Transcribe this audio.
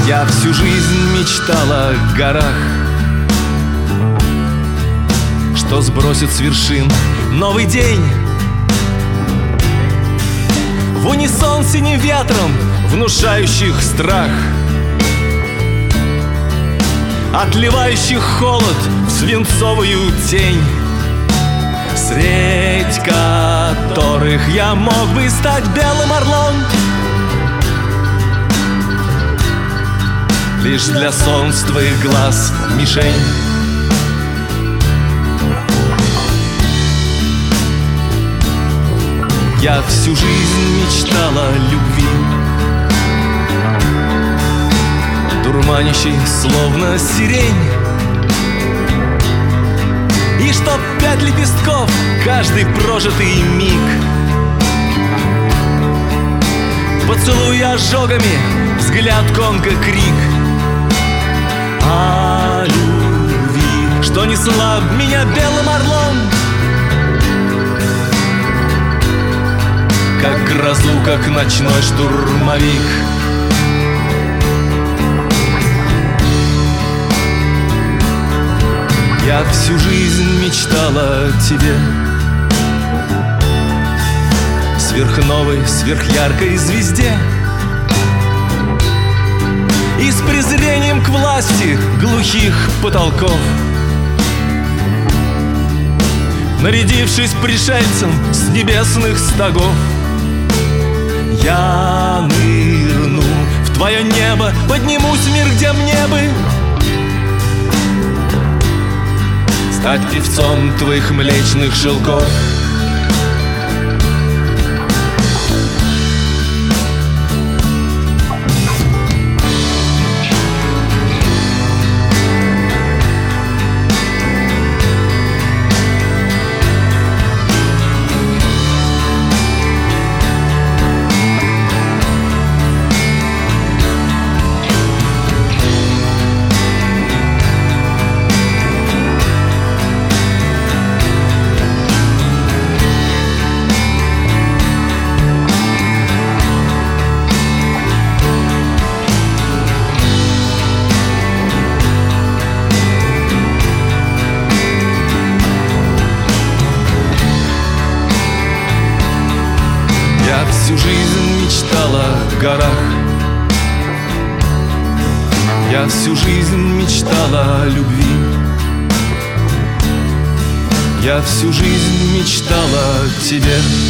Я всю жизнь мечтал о горах, что сбросит с вершин новый день. В унисон синим ветром, внушающих страх, отливающих холод в свинцовую тень, средь которых я мог бы стать белым орлом, лишь для солнц твоих глаз мишень. Я всю жизнь мечтал о любви, дурманящей, словно сирень, и чтоб 5 лепестков каждый прожитый миг, поцелуй ожогами, взгляд конка, крик о любви, что несла меня белым орлом, как грозу, как ночной штурмовик. Я всю жизнь мечтал о тебе, сверхновой, сверхяркой звезде, и с презрением к власти глухих потолков, нарядившись пришельцем с небесных стогов, я нырну в твое небо, поднимусь в мир, где мне бы стать певцом твоих млечных шелков. Я всю жизнь мечтал о горах, я всю жизнь мечтал о любви, я всю жизнь мечтал о тебе.